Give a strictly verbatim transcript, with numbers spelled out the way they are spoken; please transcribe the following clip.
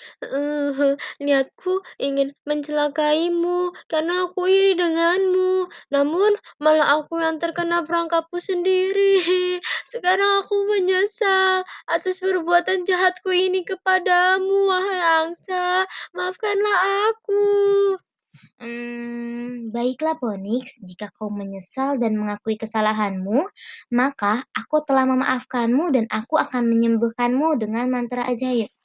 Eee, niatku ingin mencelakaimu karena aku iri denganmu, namun malah aku yang terkena perangkapmu sendiri. Sekarang aku menyesal atas perbuatan jahatku ini kepadamu, wahai angsa. Maafkanlah aku. Mmm, baiklah Phoenix, jika kau menyesal dan mengakui kesalahanmu, maka aku telah memaafkanmu dan aku akan menyembuhkanmu dengan mantra ajaib.